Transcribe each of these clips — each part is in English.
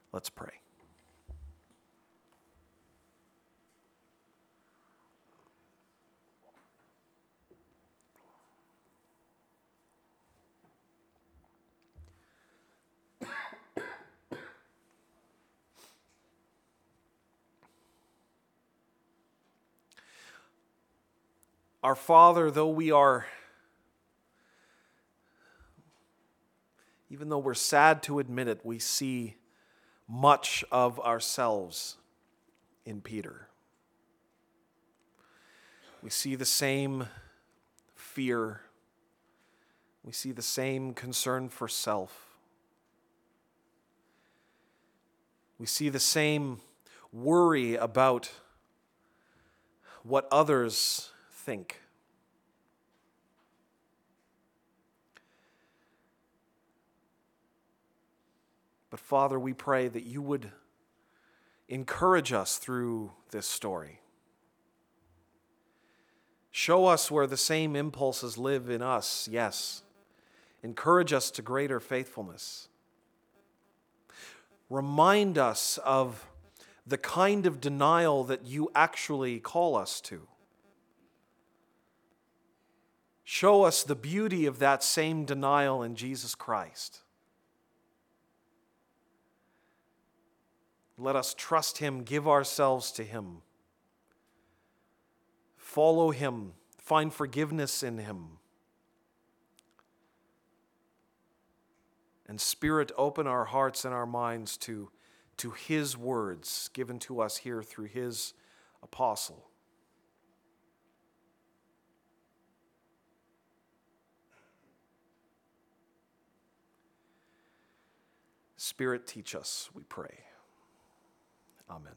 Let's pray. Our Father, even though we're sad to admit it, we see much of ourselves in Peter. We see the same fear. We see the same concern for self. We see the same worry about what others think. But Father, we pray that you would encourage us through this story. Show us where the same impulses live in us, yes. Encourage us to greater faithfulness. Remind us of the kind of denial that you actually call us to. Show us the beauty of that same denial in Jesus Christ. Let us trust him, give ourselves to him. Follow him, find forgiveness in him. And Spirit, open our hearts and our minds to his words given to us here through his apostle. Spirit, teach us, we pray. Amen.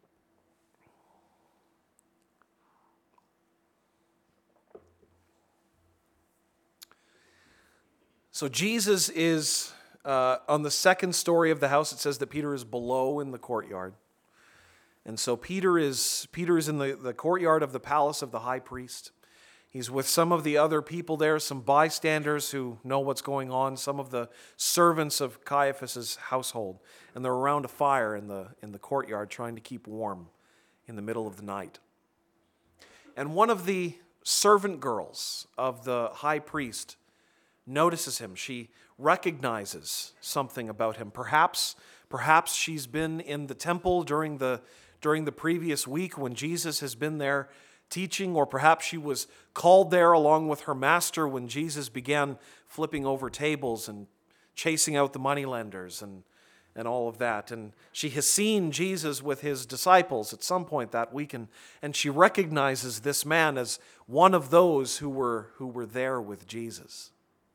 So Jesus is on the second story of the house. It says that Peter is below in the courtyard. And so Peter is in the courtyard of the palace of the high priest. He's with some of the other people there, some bystanders who know what's going on, some of the servants of Caiaphas' household. And they're around a fire in the courtyard trying to keep warm in the middle of the night. And one of the servant girls of the high priest notices him. She recognizes something about him. Perhaps she's been in the temple during the previous week when Jesus has been there teaching, or perhaps she was called there along with her master when Jesus began flipping over tables and chasing out the moneylenders and all of that. And she has seen Jesus with his disciples at some point that week, and she recognizes this man as one of those who were there with Jesus.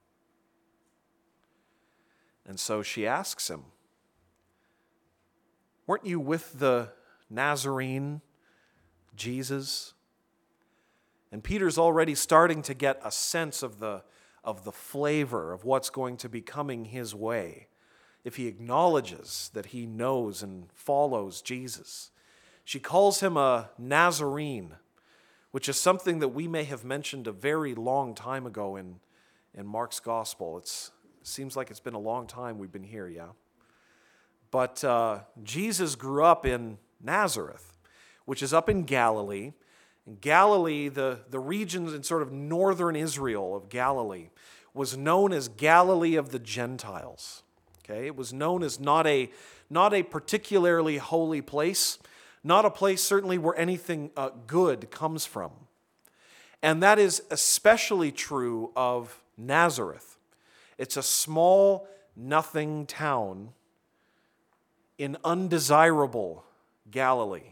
And so she asks him, "Weren't you with the Nazarene, Jesus?" And Peter's already starting to get a sense of the flavor of what's going to be coming his way if he acknowledges that he knows and follows Jesus. She calls him a Nazarene, which is something that we may have mentioned a very long time ago in Mark's gospel. It seems like it's been a long time we've been here, yeah? But Jesus grew up in Nazareth, which is up in Galilee. In Galilee, the region in sort of northern Israel of Galilee was known as Galilee of the Gentiles. Okay, it was known as not a particularly holy place, not a place certainly where anything good comes from. And that is especially true of Nazareth. It's a small, nothing town in undesirable Galilee.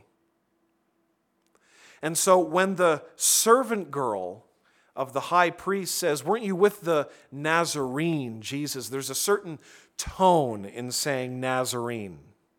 And so when the servant girl of the high priest says, "Weren't you with the Nazarene, Jesus?" there's a certain tone in saying Nazarene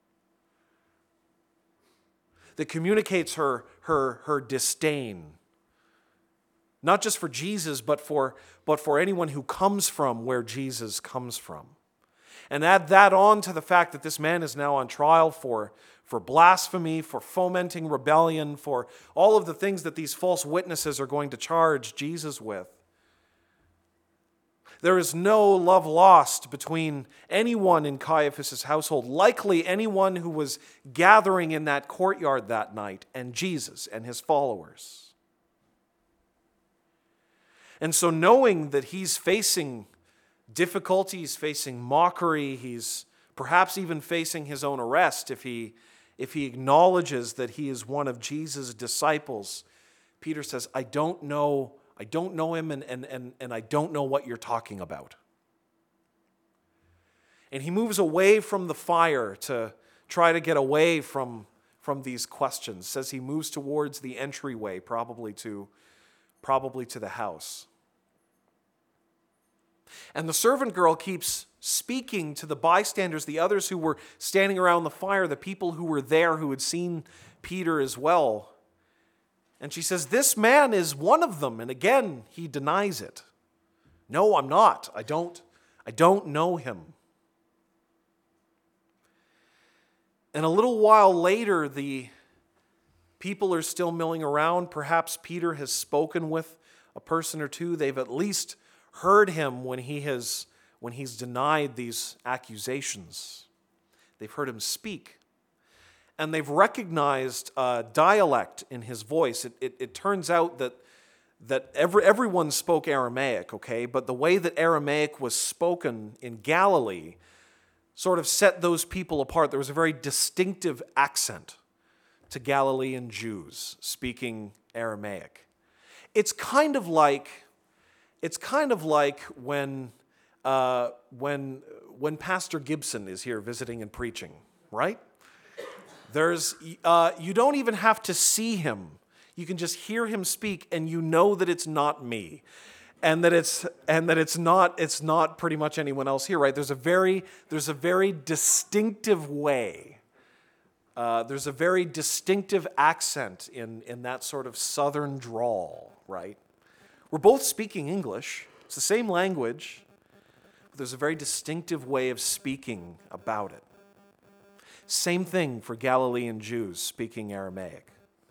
that communicates her disdain, not just for Jesus, but for anyone who comes from where Jesus comes from. And add that on to the fact that this man is now on trial for blasphemy, for fomenting rebellion, for all of the things that these false witnesses are going to charge Jesus with. There is no love lost between anyone in Caiaphas' household, likely anyone who was gathering in that courtyard that night, and Jesus and his followers. And so knowing that he's facing difficulties, facing mockery, he's perhaps even facing his own arrest if he acknowledges that he is one of Jesus' disciples, Peter says, I don't know him and I don't know what you're talking about. And he moves away from the fire to try to get away from these questions. Says he moves towards the entryway, probably to the house. And the servant girl keeps speaking to the bystanders, the others who were standing around the fire, the people who were there who had seen Peter as well. And she says, this man is one of them. And again, he denies it. No, I'm not. I don't know him. And a little while later, the people are still milling around. Perhaps Peter has spoken with a person or two. They've at least heard him when he's denied these accusations. They've heard him speak. And they've recognized dialect in his voice. It turns out that everyone spoke Aramaic, okay? But the way that Aramaic was spoken in Galilee sort of set those people apart. There was a very distinctive accent to Galilean Jews speaking Aramaic. It's kind of like when Pastor Gibson is here visiting and preaching, right? You don't even have to see him. You can just hear him speak, and you know that it's not me, and that it's not pretty much anyone else here, right? There's a very distinctive way. There's a very distinctive accent in that sort of southern drawl, right? We're both speaking English. It's the same language, but there's a very distinctive way of speaking about it. Same thing for Galilean Jews speaking Aramaic.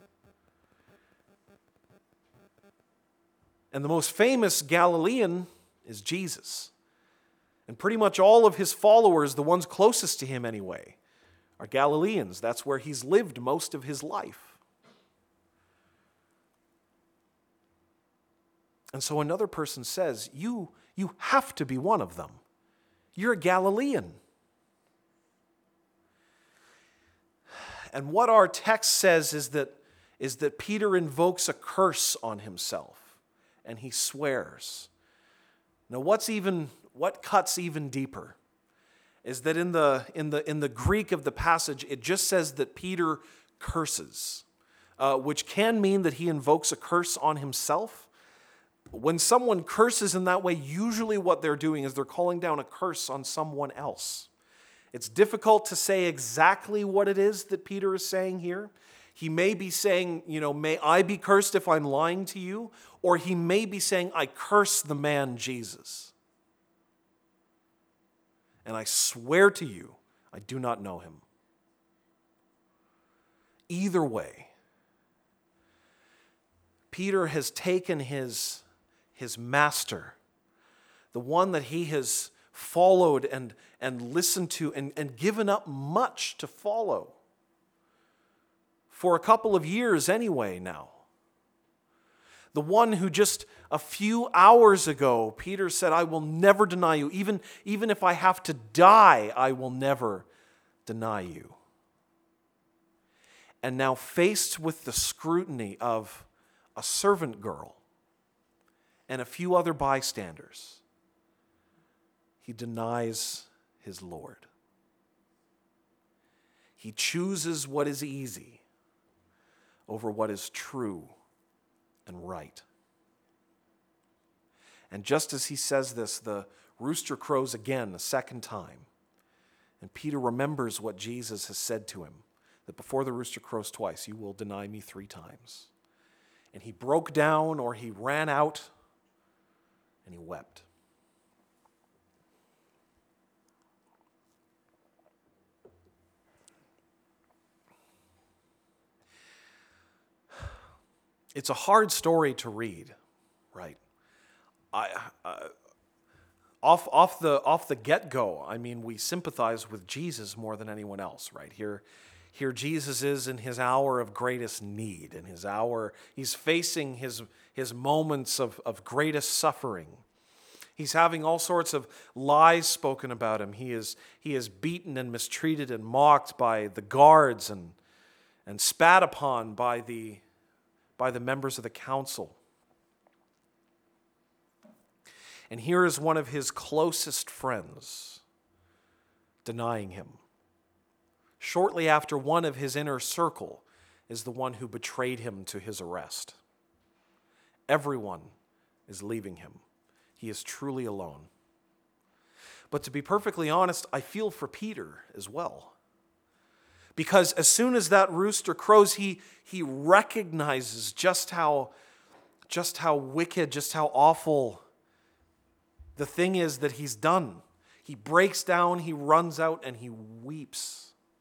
And the most famous Galilean is Jesus. And pretty much all of his followers, the ones closest to him anyway, are Galileans. That's where he's lived most of his life. And so another person says, you have to be one of them. You're a Galilean. And what our text says is that Peter invokes a curse on himself, and he swears. Now, what cuts even deeper is that in the Greek of the passage, it just says that Peter curses, which can mean that he invokes a curse on himself. When someone curses in that way, usually what they're doing is they're calling down a curse on someone else. It's difficult to say exactly what it is that Peter is saying here. He may be saying, may I be cursed if I'm lying to you, or he may be saying, I curse the man Jesus. And I swear to you, I do not know him. Either way, Peter has taken his master, the one that he has followed and listened to and given up much to follow for a couple of years anyway now. The one who just a few hours ago, Peter said, I will never deny you. Even if I have to die, I will never deny you. And now faced with the scrutiny of a servant girl and a few other bystanders, he denies his Lord. He chooses what is easy over what is true and right. And just as he says this, the rooster crows again a second time. And Peter remembers what Jesus has said to him, that before the rooster crows twice, you will deny me 3 times. And he broke down, or he ran out, and he wept. It's a hard story to read, right? off the get-go, I mean, we sympathize with Jesus more than anyone else, right? Here Jesus is in his hour of greatest need, in his hour, he's facing his moments of greatest suffering. He's having all sorts of lies spoken about him. He is beaten and mistreated and mocked by the guards and spat upon by the members of the council. And here is one of his closest friends denying him. Shortly after, one of his inner circle is the one who betrayed him to his arrest. Everyone is leaving him. He is truly alone. But to be perfectly honest, I feel for Peter as well. Because as soon as that rooster crows, he recognizes just how wicked, just how awful the thing is that he's done. He breaks down, he runs out, and he weeps.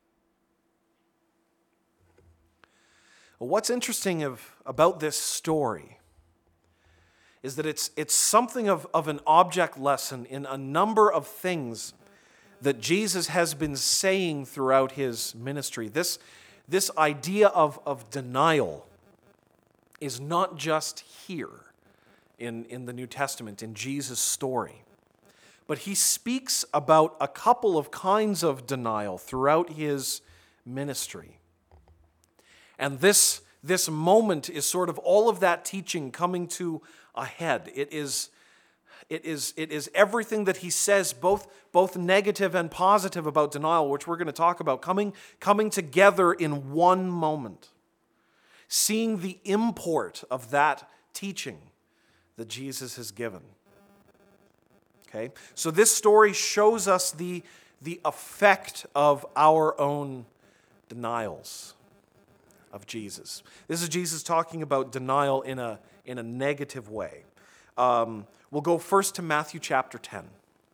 What's interesting about this story is that it's something of an object lesson in a number of things that Jesus has been saying throughout his ministry. This idea of denial is not just here in the New Testament, in Jesus' story, but he speaks about a couple of kinds of denial throughout his ministry. And this moment is sort of all of that teaching coming to a head. It is everything that he says, both negative and positive about denial, which we're going to talk about, coming together in one moment. Seeing the import of that teaching that Jesus has given. Okay? So this story shows us the effect of our own denials of Jesus. This is Jesus talking about denial in a negative way. We'll go first to Matthew chapter 10.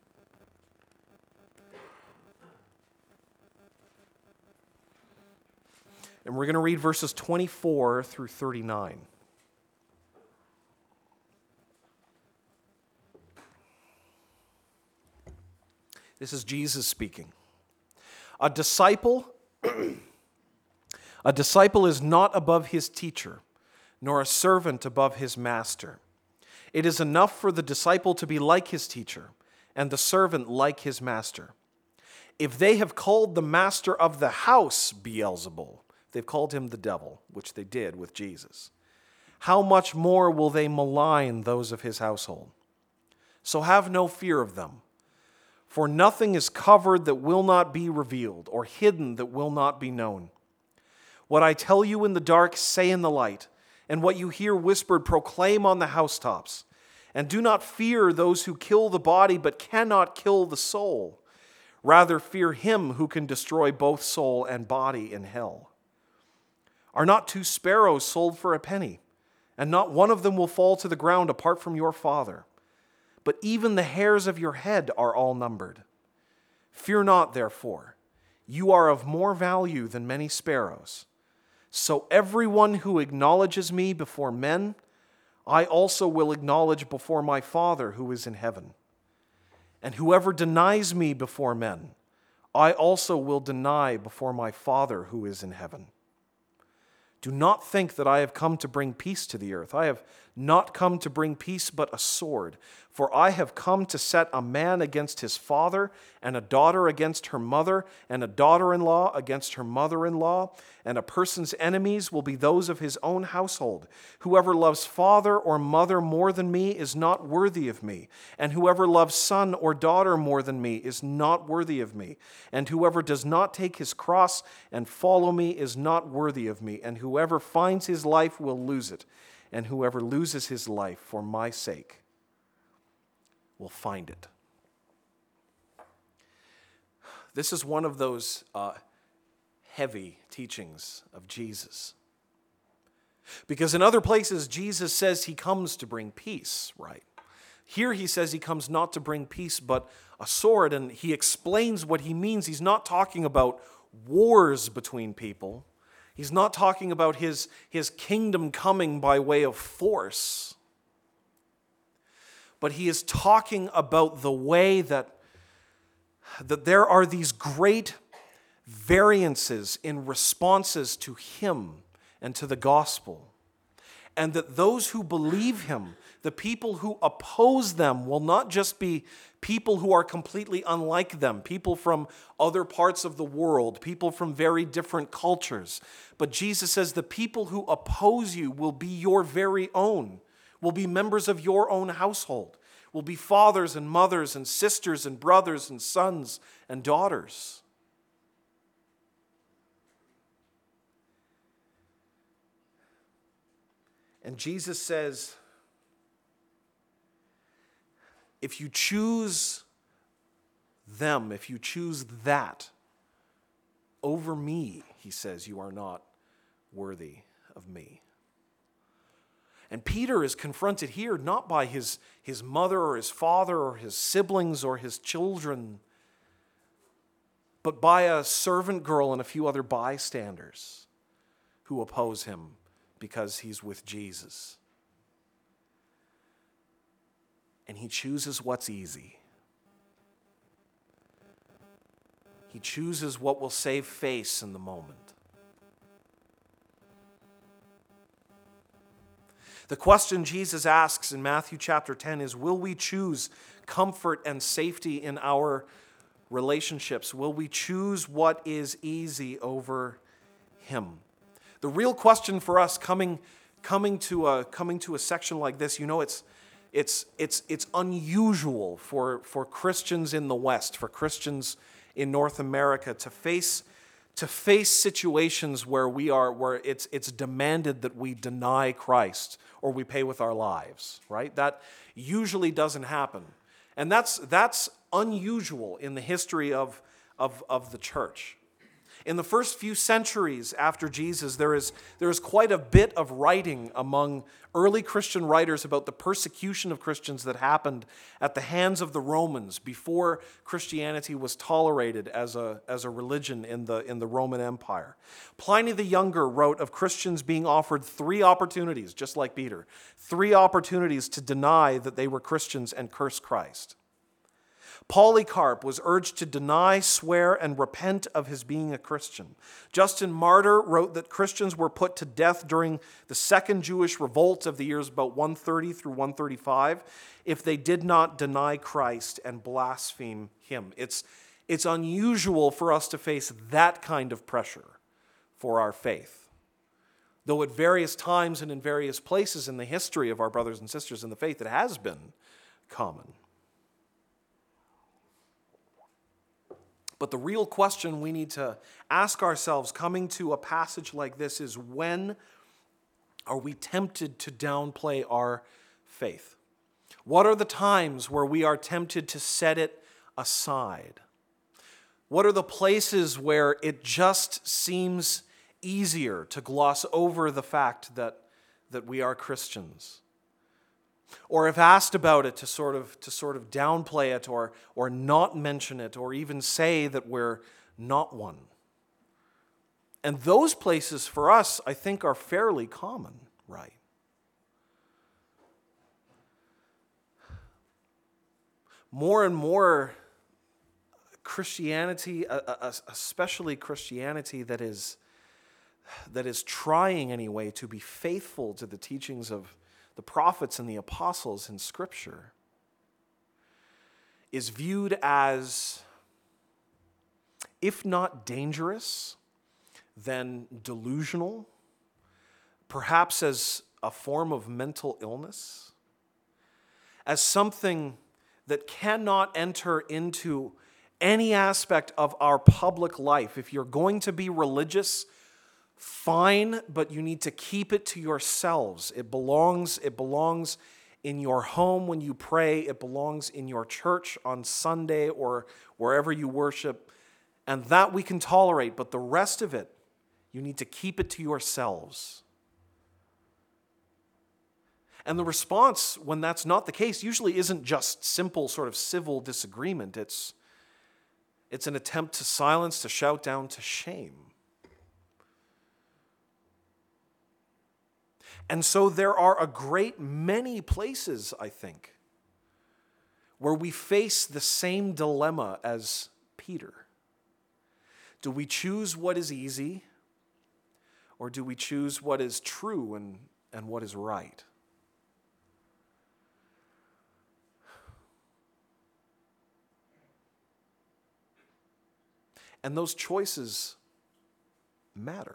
And we're going to read verses 24 through 39. This is Jesus speaking. A disciple is not above his teacher, nor a servant above his master. It is enough for the disciple to be like his teacher, and the servant like his master. If they have called the master of the house Beelzebul, they've called him the devil, which they did with Jesus, how much more will they malign those of his household? So have no fear of them. For nothing is covered that will not be revealed, or hidden that will not be known. What I tell you in the dark, say in the light, and what you hear whispered, proclaim on the housetops. And do not fear those who kill the body, but cannot kill the soul. Rather, fear him who can destroy both soul and body in hell. Are not 2 sparrows sold for a penny, and not one of them will fall to the ground apart from your Father? But even the hairs of your head are all numbered. Fear not, therefore. You are of more value than many sparrows. So everyone who acknowledges me before men, I also will acknowledge before my Father who is in heaven. And whoever denies me before men, I also will deny before my Father who is in heaven. Do not think that I have come to bring peace to the earth. I have not come to bring peace, but a sword. For I have come to set a man against his father, and a daughter against her mother, and a daughter-in-law against her mother-in-law, and a person's enemies will be those of his own household. Whoever loves father or mother more than me is not worthy of me, and whoever loves son or daughter more than me is not worthy of me, and whoever does not take his cross and follow me is not worthy of me, and whoever finds his life will lose it, and whoever loses his life for my sake will find it. This is one of those heavy teachings of Jesus. Because in other places, Jesus says he comes to bring peace, right? Here he says he comes not to bring peace, but a sword, and he explains what he means. He's not talking about wars between people. He's not talking about his kingdom coming by way of force. but he is talking about the way that there are these great variances in responses to him and to the gospel. And that those who believe him, the people who oppose them, will not just be people who are completely unlike them, people from other parts of the world, people from very different cultures. But Jesus says the people who oppose you will be your very own, will be members of your own household, will be fathers and mothers and sisters and brothers and sons and daughters. And Jesus says, if you choose them, if you choose that over me, he says, you are not worthy of me. And Peter is confronted here not by his mother or his father or his siblings or his children, but by a servant girl and a few other bystanders who oppose him because he's with Jesus. And he chooses what's easy. He chooses what will save face in the moment. The question Jesus asks in Matthew chapter 10 is, will we choose comfort and safety in our relationships? Will we choose what is easy over him? The real question for us coming to a section like this, it's unusual for Christians in the West, for Christians in North America to face situations where it's demanded that we deny Christ or we pay with our lives, right? That usually doesn't happen. And that's unusual in the history of the church. In the first few centuries after Jesus, there is quite a bit of writing among early Christian writers about the persecution of Christians that happened at the hands of the Romans before Christianity was tolerated as a religion in the Roman Empire. Pliny the Younger wrote of Christians being offered 3 opportunities, just like Peter, 3 opportunities to deny that they were Christians and curse Christ. Polycarp was urged to deny, swear, and repent of his being a Christian. Justin Martyr wrote that Christians were put to death during the Second Jewish Revolt of the years about 130 through 135 if they did not deny Christ and blaspheme him. It's unusual for us to face that kind of pressure for our faith. Though at various times and in various places in the history of our brothers and sisters in the faith, it has been common. But the real question we need to ask ourselves coming to a passage like this is, when are we tempted to downplay our faith? What are the times where we are tempted to set it aside? What are the places where it just seems easier to gloss over the fact that we are Christians? Or if asked about it, to sort of downplay it or not mention it or even say that we're not one. And those places for us, I think, are fairly common, right? More and more Christianity, especially Christianity that is trying anyway to be faithful to the teachings of the prophets and the apostles in Scripture, is viewed as, if not dangerous, then delusional, perhaps as a form of mental illness, as something that cannot enter into any aspect of our public life. If you're going to be religious, fine, but you need to keep it to yourselves. It belongs in your home when you pray. It belongs in your church on Sunday or wherever you worship. And that we can tolerate, but the rest of it, you need to keep it to yourselves. And the response when that's not the case usually isn't just simple sort of civil disagreement. It's an attempt to silence, to shout down, to shame. And so there are a great many places, I think, where we face the same dilemma as Peter. Do we choose what is easy, or do we choose what is true and what is right? And those choices matter.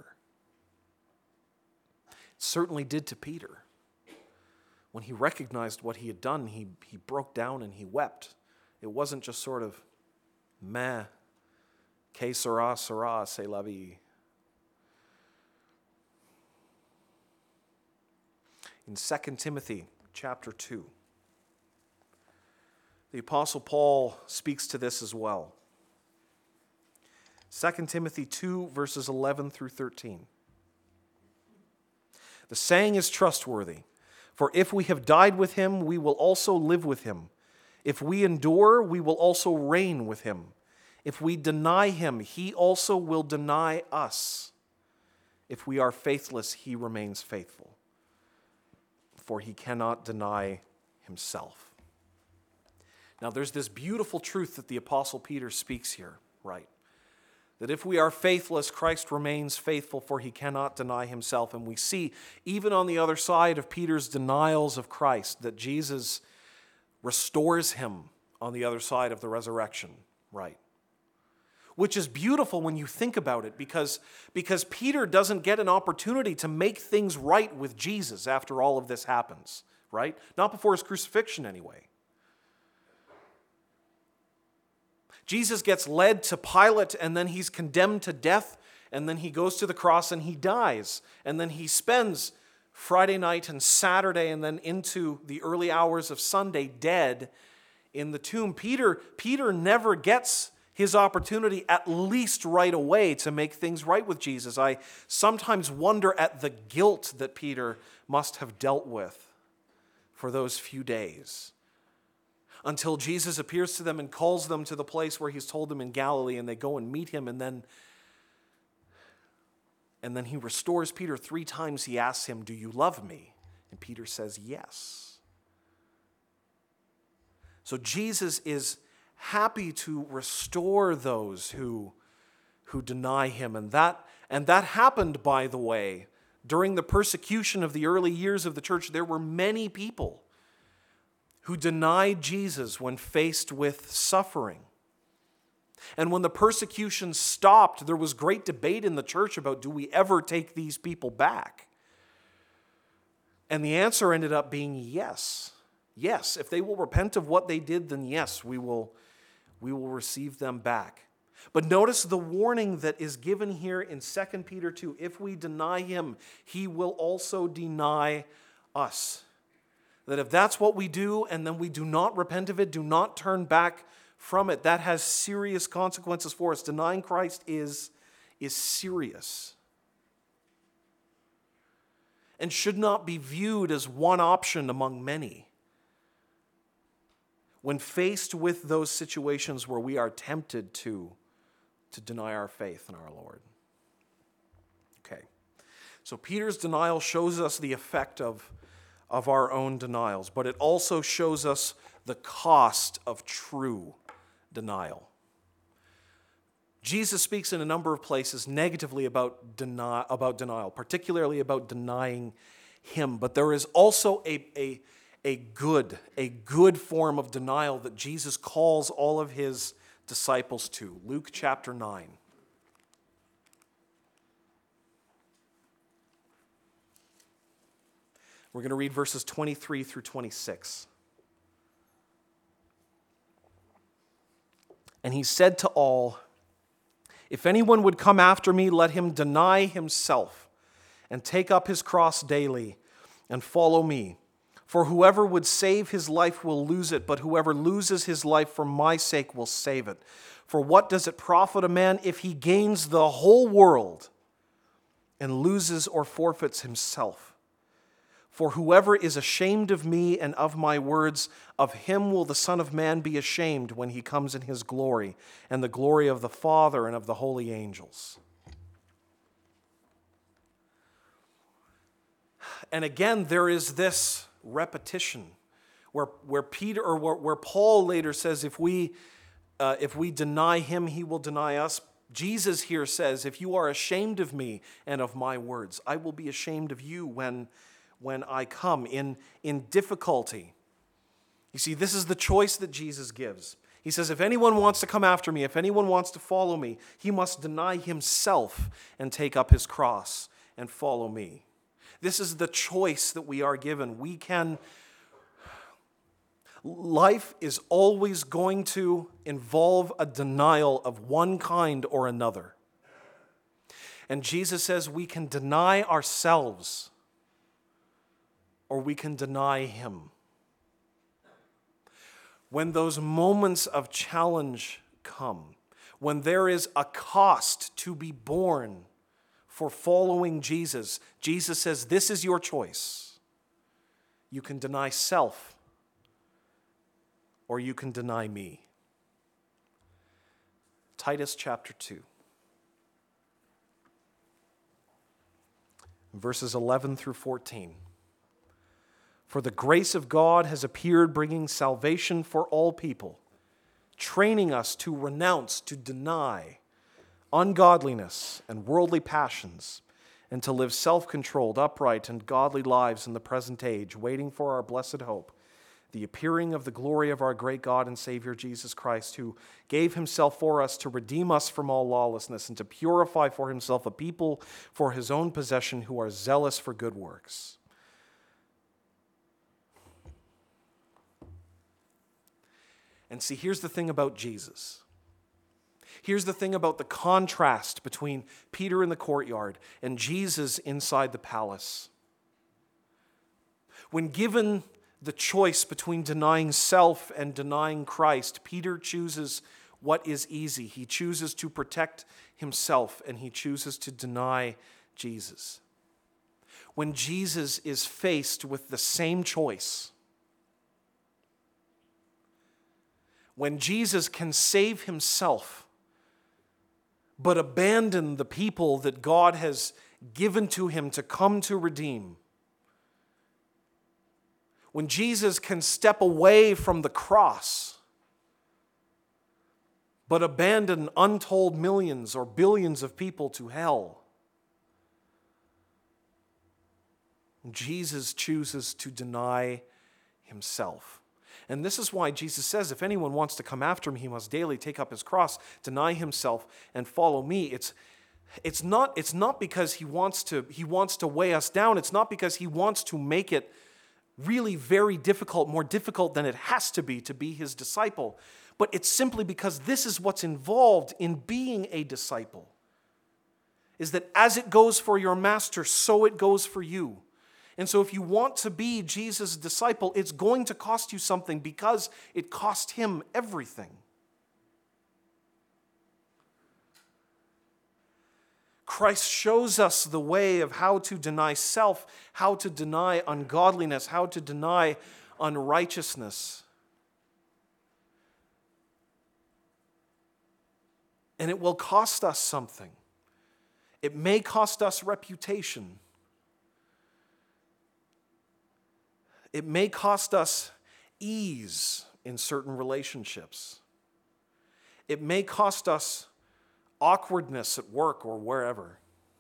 It certainly did to Peter. When he recognized what he had done, he broke down and he wept. It wasn't just sort of, meh, que sera, sera, c'est la vie. In 2 Timothy chapter 2, the Apostle Paul speaks to this as well. 2 Timothy 2, verses 11 through 13. The saying is trustworthy, for if we have died with him, we will also live with him. If we endure, we will also reign with him. If we deny him, he also will deny us. If we are faithless, he remains faithful, for he cannot deny himself. Now, there's this beautiful truth that the Apostle Peter speaks here, right? That if we are faithless, Christ remains faithful, for he cannot deny himself. And we see, even on the other side of Peter's denials of Christ, that Jesus restores him on the other side of the resurrection, right? Which is beautiful when you think about it, because Peter doesn't get an opportunity to make things right with Jesus after all of this happens, right? Not before his crucifixion, anyway. Jesus gets led to Pilate, and then he's condemned to death, and then he goes to the cross and he dies. And then he spends Friday night and Saturday and then into the early hours of Sunday dead in the tomb. Peter never gets his opportunity, at least right away, to make things right with Jesus. I sometimes wonder at the guilt that Peter must have dealt with for those few days, until Jesus appears to them and calls them to the place where he's told them in Galilee, and they go and meet him, and then he restores Peter 3 times. He asks him, "Do you love me?" And Peter says, "Yes." So Jesus is happy to restore those who deny him. And that happened, by the way, during the persecution of the early years of the church. There were many people who denied Jesus when faced with suffering. And when the persecution stopped, there was great debate in the church about, do we ever take these people back? And the answer ended up being yes. Yes, if they will repent of what they did, then yes, we will receive them back. But notice the warning that is given here in 2 Peter 2. If we deny him, he will also deny us. That if that's what we do and then we do not repent of it, do not turn back from it, that has serious consequences for us. Denying Christ is serious and should not be viewed as one option among many. When faced with those situations where we are tempted to deny our faith in our Lord. Okay, so Peter's denial shows us the effect of our own denials, but it also shows us the cost of true denial. Jesus speaks in a number of places negatively about denial, particularly about denying him, but there is also a good form of denial that Jesus calls all of his disciples to. Luke chapter 9. We're going to read verses 23 through 26. And he said to all, "If anyone would come after me, let him deny himself and take up his cross daily and follow me. For whoever would save his life will lose it, but whoever loses his life for my sake will save it. For what does it profit a man if he gains the whole world and loses or forfeits himself? For whoever is ashamed of me and of my words, of him will the Son of Man be ashamed when he comes in his glory and the glory of the Father and of the holy angels." And again, there is this repetition where Peter or where Paul later says, if we deny him, he will deny us. Jesus here says, if you are ashamed of me and of my words, I will be ashamed of you when I come in difficulty. You see, this is the choice that Jesus gives. He says, if anyone wants to come after me, if anyone wants to follow me, he must deny himself and take up his cross and follow me. This is the choice that we are given. Life is always going to involve a denial of one kind or another. And Jesus says we can deny ourselves or we can deny him. When those moments of challenge come, when there is a cost to be borne for following Jesus, Jesus says, this is your choice. You can deny self, or you can deny me. Titus chapter 2, verses 11 through 14. For the grace of God has appeared, bringing salvation for all people, training us to renounce, to deny ungodliness and worldly passions, and to live self-controlled, upright, and godly lives in the present age, waiting for our blessed hope, the appearing of the glory of our great God and Savior Jesus Christ, who gave himself for us to redeem us from all lawlessness and to purify for himself a people for his own possession who are zealous for good works. And see, here's the thing about Jesus. Here's the thing about the contrast between Peter in the courtyard and Jesus inside the palace. When given the choice between denying self and denying Christ, Peter chooses what is easy. He chooses to protect himself and he chooses to deny Jesus. When Jesus is faced with the same choice, when Jesus can save himself, but abandon the people that God has given to him to come to redeem, when Jesus can step away from the cross, but abandon untold millions or billions of people to hell, Jesus chooses to deny himself. And this is why Jesus says, if anyone wants to come after me, he must daily take up his cross, deny himself, and follow me. It's not because he wants to weigh us down. It's not because he wants to make it really very difficult, more difficult than it has to be his disciple. But it's simply because this is what's involved in being a disciple. Is that as it goes for your master, so it goes for you. And so if you want to be Jesus' disciple, it's going to cost you something because it cost him everything. Christ shows us the way of how to deny self, how to deny ungodliness, how to deny unrighteousness. And it will cost us something. It may cost us reputation. It may cost us ease in certain relationships. It may cost us awkwardness at work or wherever.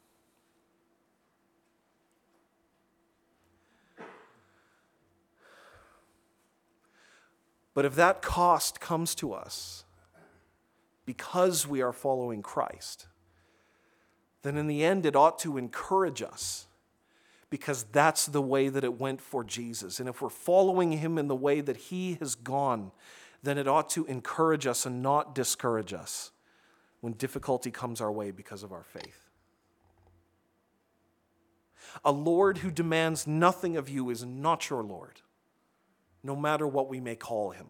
But if that cost comes to us because we are following Christ, then in the end it ought to encourage us. Because that's the way that it went for Jesus. And if we're following him in the way that he has gone, then it ought to encourage us and not discourage us when difficulty comes our way because of our faith. A Lord who demands nothing of you is not your Lord, no matter what we may call him.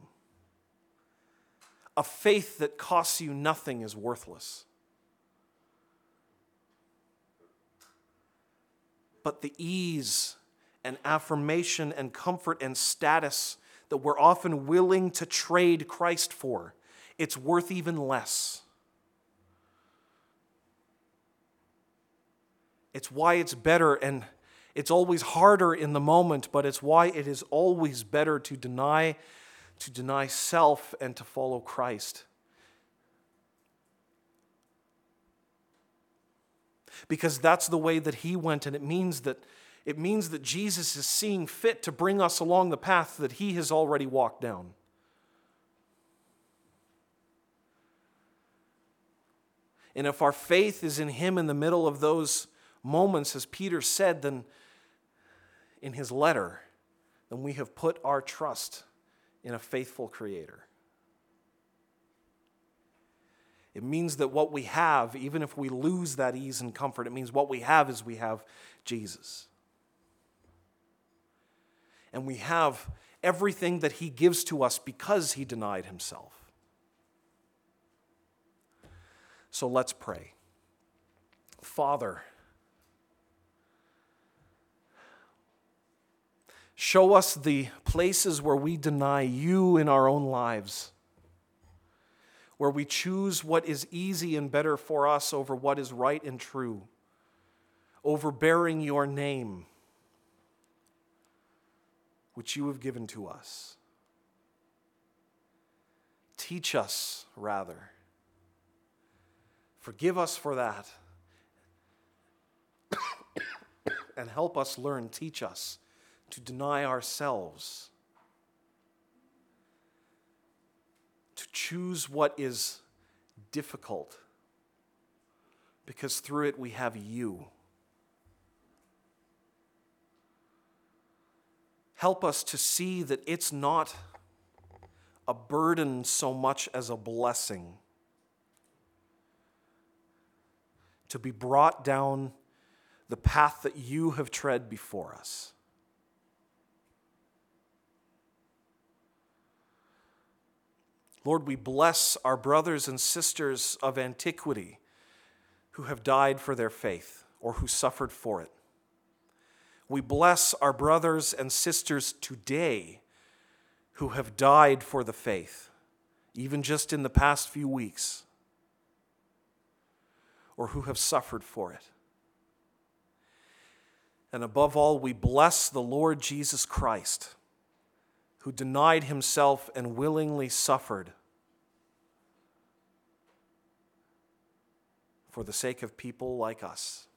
A faith that costs you nothing is worthless. But the ease and affirmation and comfort and status that we're often willing to trade Christ for, it's worth even less. It's why it's better, and It's always harder in the moment, but it's why it is always better to deny self and to follow Christ. Because that's the way that he went, and it means that Jesus is seeing fit to bring us along the path that he has already walked down. And if our faith is in him in the middle of those moments, as Peter said then in his letter, then we have put our trust in a faithful Creator. It means that what we have, even if we lose that ease and comfort, it means what we have is we have Jesus. And we have everything that he gives to us because he denied himself. So let's pray. Father, show us the places where we deny you in our own lives, where we choose what is easy and better for us over what is right and true, over bearing your name, which you have given to us. Teach us, rather. Forgive us for that. And help us learn, teach us to deny ourselves, to choose what is difficult, because through it we have you. Help us to see that it's not a burden so much as a blessing to be brought down the path that you have tread before us. Lord, we bless our brothers and sisters of antiquity who have died for their faith or who suffered for it. We bless our brothers and sisters today who have died for the faith, even just in the past few weeks, or who have suffered for it. And above all, we bless the Lord Jesus Christ, who denied himself and willingly suffered for the sake of people like us.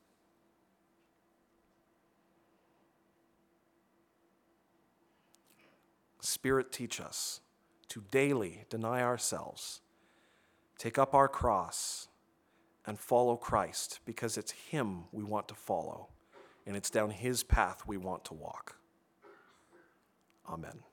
Spirit, teach us to daily deny ourselves, take up our cross, and follow Christ, because it's him we want to follow, and it's down his path we want to walk. Amen.